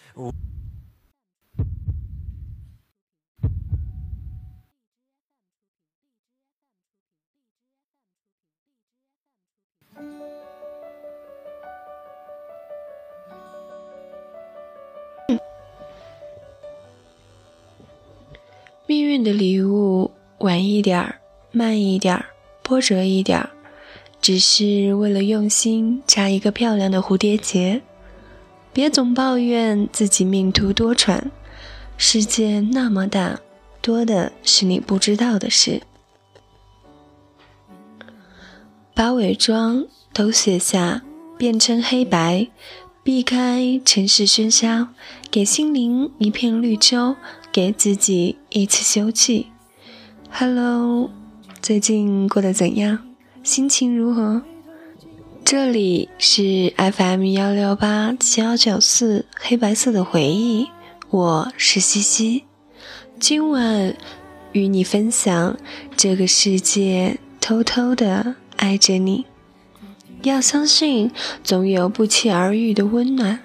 命运的礼物，晚一点，慢一点，波折一点，只是为了用心扎一个漂亮的蝴蝶结。别总抱怨自己命途多舛，世界那么大，多的是你不知道的事。把伪装都卸下，变成黑白，避开尘世喧嚣，给心灵一片绿洲，给自己一次休憩。 Hello， 最近过得怎样？心情如何？这里是 FM1687194 黑白色的回忆，我是西西。今晚与你分享，这个世界偷偷的爱着你，要相信总有不期而遇的温暖。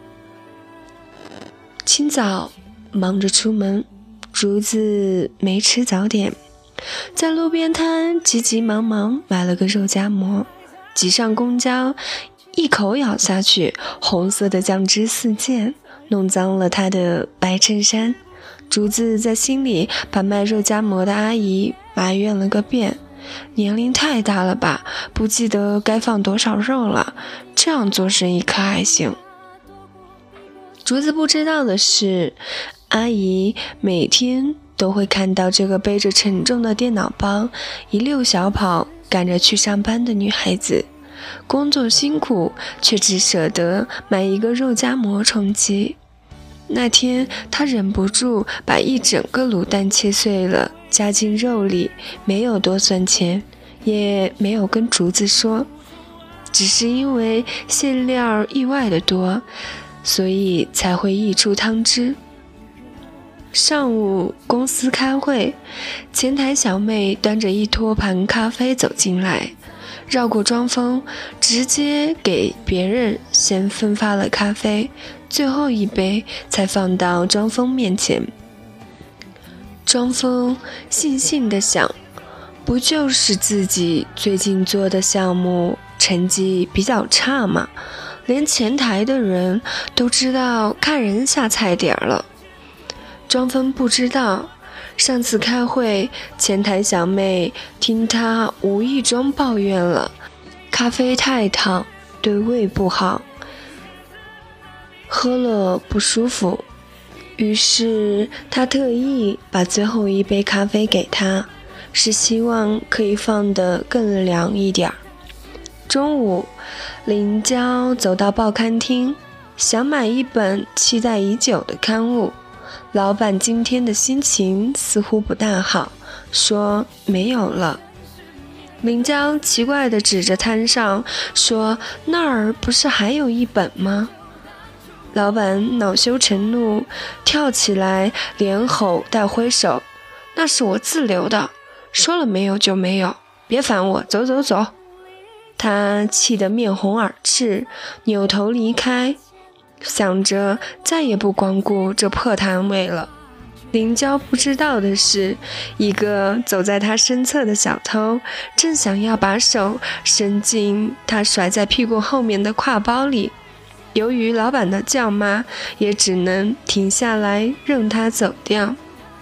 清早忙着出门，竹子没吃早点，在路边摊急急忙忙买了个肉夹馍，挤上公交，一口咬下去，红色的酱汁四溅，弄脏了他的白衬衫。竹子在心里把卖肉夹馍的阿姨埋怨了个遍，年龄太大了吧，不记得该放多少肉了，这样做生意可还行。竹子不知道的是，阿姨每天都会看到这个背着沉重的电脑包一溜小跑赶着去上班的女孩子，工作辛苦，却只舍得买一个肉夹馍充饥。那天她忍不住把一整个卤蛋切碎了加进肉里，没有多算钱，也没有跟竹子说，只是因为馅料意外的多，所以才会溢出汤汁。上午公司开会，前台小妹端着一托盘咖啡走进来，绕过庄峰，直接给别人先分发了咖啡，最后一杯才放到庄峰面前。庄峰悻悻地想，不就是自己最近做的项目成绩比较差吗？连前台的人都知道看人下菜碟了。庄峰不知道，上次开会，前台小妹听他无意中抱怨了咖啡太烫，对胃不好，喝了不舒服，于是他特意把最后一杯咖啡给他，是希望可以放得更凉一点。中午，林娇走到报刊厅，想买一本期待已久的刊物。老板今天的心情似乎不大好，说没有了。林娇奇怪地指着摊上说，那儿不是还有一本吗？老板恼羞成怒，跳起来连吼带挥手，那是我自留的，说了没有就没有，别烦我，走走走。他气得面红耳赤，扭头离开，想着再也不光顾这破摊位了。林娇不知道的是，一个走在他身侧的小偷正想要把手伸进他甩在屁股后面的挎包里，由于老板的叫骂，也只能停下来任他走掉。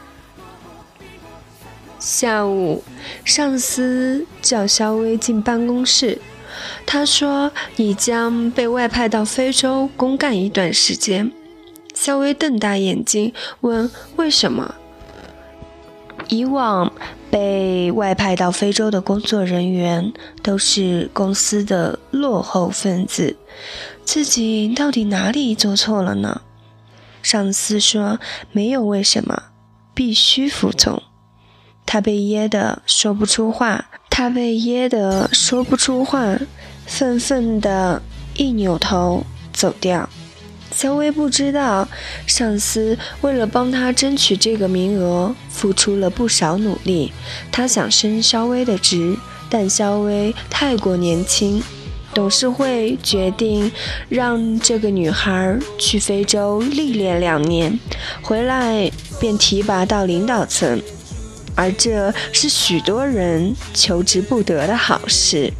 下午，上司叫肖薇进办公室，他说你将被外派到非洲公干一段时间。肖薇瞪大眼睛问为什么。以往被外派到非洲的工作人员都是公司的落后分子，自己到底哪里做错了呢？上司说没有为什么，必须服从。他被噎得说不出话，愤愤地一扭头走掉。肖薇不知道，上司为了帮他争取这个名额，付出了不少努力。他想升肖薇的职，但肖薇太过年轻， 董事会决定让这个女孩去非洲历练2年，回来便提拔到领导层，而这是许多人求之不得的好事。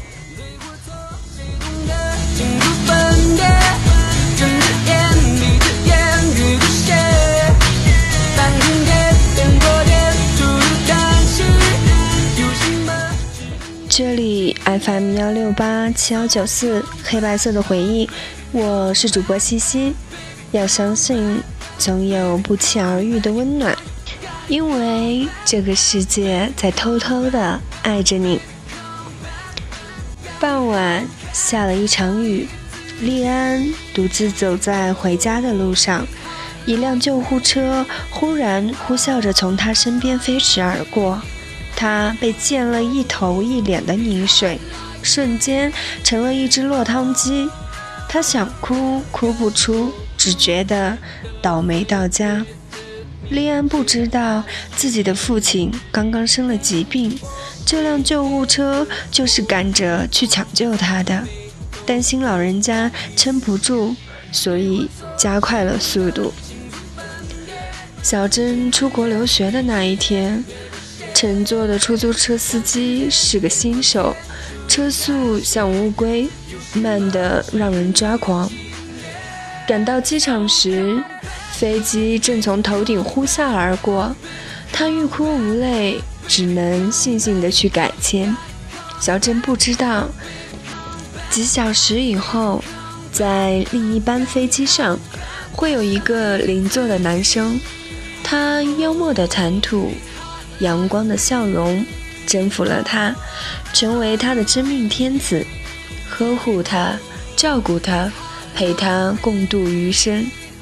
这里 FM1687194黑白色的回忆，我是主播西西。要相信总有不期而遇的温暖，因为这个世界在偷偷的爱着你。傍晚下了一场雨，莉安独自走在回家的路上，一辆救护车忽然呼啸着从他身边飞驰而过，他被溅了一头一脸的泥水，瞬间成了一只落汤鸡。他想哭，哭不出，只觉得倒霉到家。莉安不知道自己的父亲刚刚生了疾病，这辆救护车就是赶着去抢救他的，担心老人家撑不住，所以加快了速度。小珍出国留学的那一天，乘坐的出租车司机是个新手，车速像乌龟，慢得让人抓狂。赶到机场时，飞机正从头顶呼啸而过，他欲哭无泪，只能悻悻地去改签。小珍不知道，几小时以后，在另一班飞机上，会有一个邻座的男生，他幽默的谈吐，阳光的笑容征服了他，成为他的真命天子，呵护他，照顾他，陪他共度余生。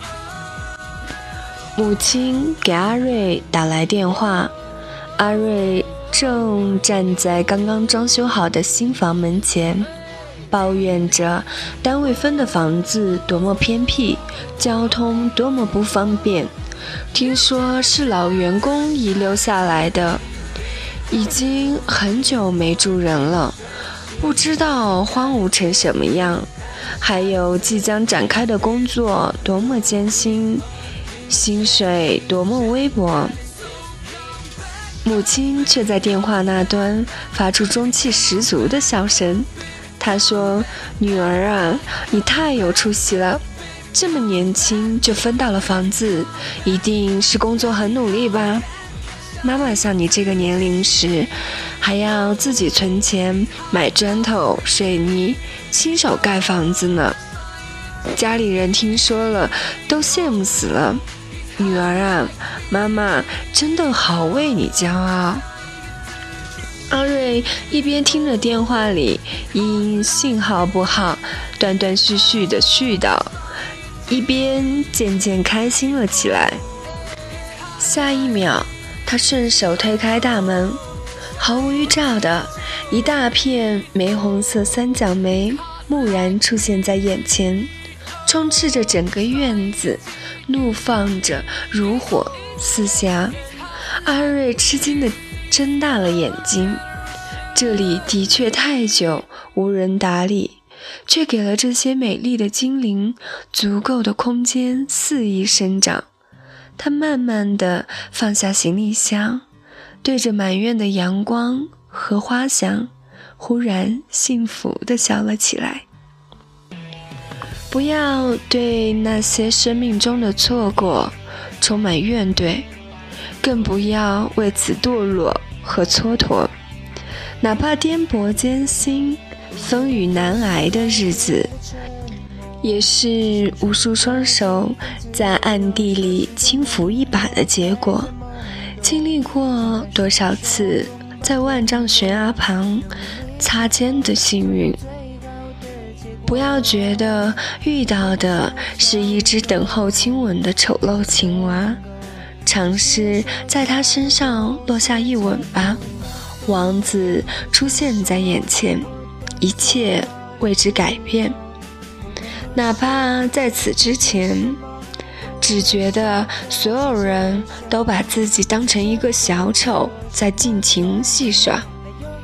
母亲给阿瑞打来电话，阿瑞正站在刚刚装修好的新房门前，抱怨着单位分的房子多么偏僻，交通多么不方便，听说是老员工遗留下来的，已经很久没住人了，不知道荒芜成什么样，还有即将展开的工作多么艰辛，薪水多么微薄。母亲却在电话那端发出中气十足的笑声，她说：女儿啊，你太有出息了，这么年轻就分到了房子，一定是工作很努力吧。妈妈像你这个年龄时，还要自己存钱买砖头水泥，亲手盖房子呢，家里人听说了都羡慕死了。女儿啊，妈妈真的好为你骄傲。阿瑞一边听着电话里因信号不好断断续续的絮叨，一边渐渐开心了起来。下一秒，他顺手推开大门，毫无预兆的一大片玫红色三角梅蓦然出现在眼前，充斥着整个院子，怒放着如火似霞。阿瑞吃惊地睁大了眼睛，这里的确太久无人打理，却给了这些美丽的精灵足够的空间肆意生长。他慢慢地放下行李箱，对着满院的阳光和花香，忽然幸福地笑了起来。不要对那些生命中的错过充满怨怼，更不要为此堕落和蹉跎。哪怕颠簸艰辛、风雨难挨的日子，也是无数双手在暗地里轻扶一把的结果。经历过多少次在万丈悬崖旁擦肩的幸运，不要觉得遇到的是一只等候亲吻的丑陋青蛙，尝试在它身上落下一吻吧。王子出现在眼前，一切为之改变。哪怕在此之前，只觉得所有人都把自己当成一个小丑在尽情戏耍，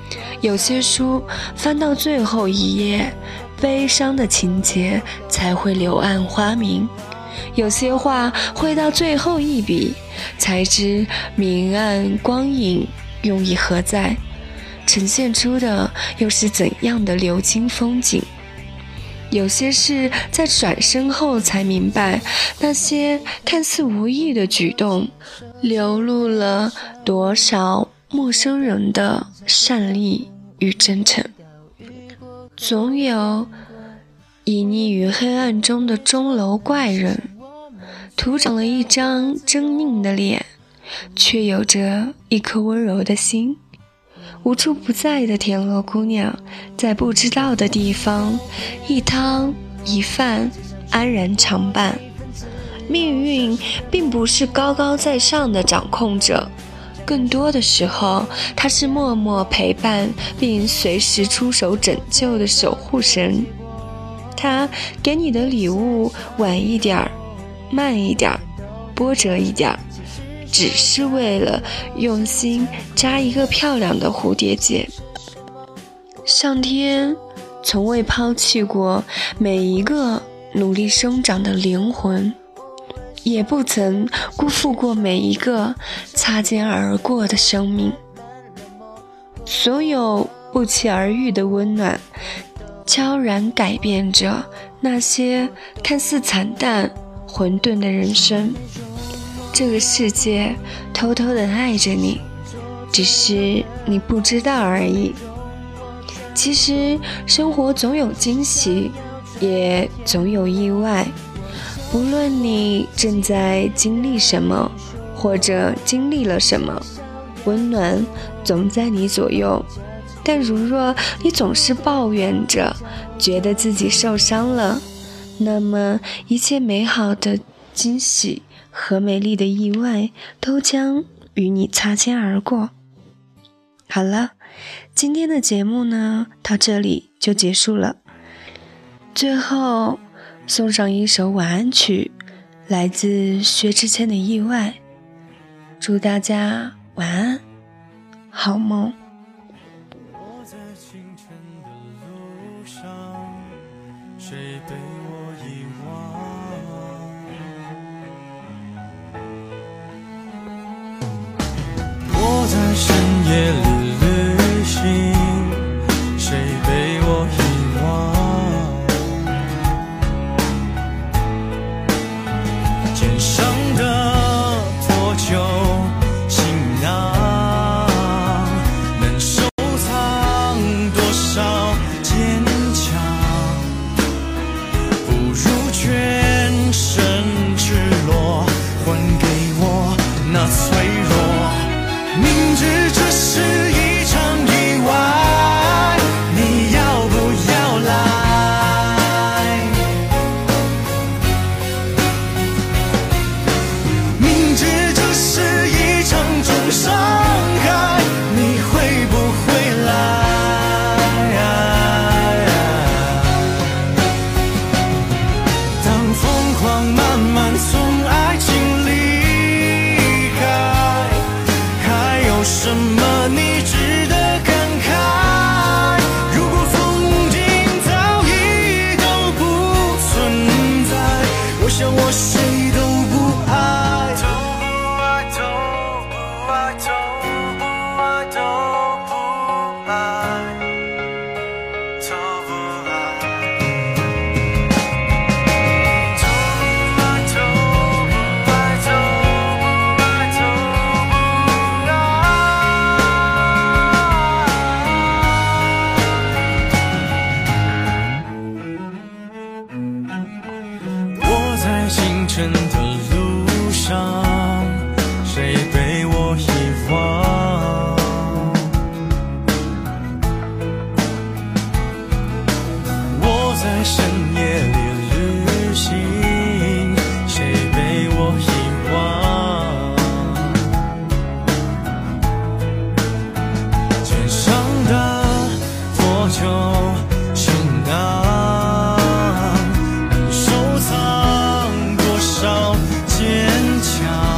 有些书翻到最后一页，悲伤的情节才会柳暗花明；有些话会到最后一笔，才知明暗光影用意何在，呈现出的又是怎样的流金风景。有些事在转身后才明白，那些看似无意的举动，流露了多少陌生人的善意与真诚。总有隐匿于黑暗中的钟楼怪人，涂长了一张狰狞的脸，却有着一颗温柔的心。无处不在的田螺姑娘，在不知道的地方，一汤一饭，安然常伴。命运并不是高高在上的掌控者，更多的时候，她是默默陪伴并随时出手拯救的守护神。她给你的礼物晚一点，慢一点，波折一点，只是为了用心扎一个漂亮的蝴蝶结。上天从未抛弃过每一个努力生长的灵魂，也不曾辜负过每一个擦肩而过的生命。所有不期而遇的温暖，悄然改变着那些看似惨淡混沌的人生。这个世界偷偷地爱着你，只是你不知道而已。其实生活总有惊喜，也总有意外。不论你正在经历什么，或者经历了什么，温暖总在你左右。但如若你总是抱怨着，觉得自己受伤了，那么一切美好的惊喜和美丽的意外都将与你擦肩而过。好了，今天的节目呢，到这里就结束了。最后送上一首晚安曲，来自薛之谦的《意外》。祝大家晚安，好梦。 我在清晨的路上，谁被我遗忘？我在深夜里旅行，谁被我遗忘？肩上的破旧行囊，能收藏多少坚强？不如全身赤裸，还给我那脆弱。明知这是一场意外，你要不要来？明知这是一场重伤害，你会不会来？当疯狂慢慢从爱情离开，还有什么你值得感慨？如果风景早已都不存在，我想我谁都不爱，都不爱，都不爱，都不爱，都不爱，都不爱，都不爱，都不爱，都不爱，都不爱。我在清晨的路上，谁被我遗忘？我在深夜里旅行，谁被我遗忘？肩上的破旧行囊，能收藏多少坚强？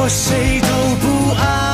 我谁都不爱。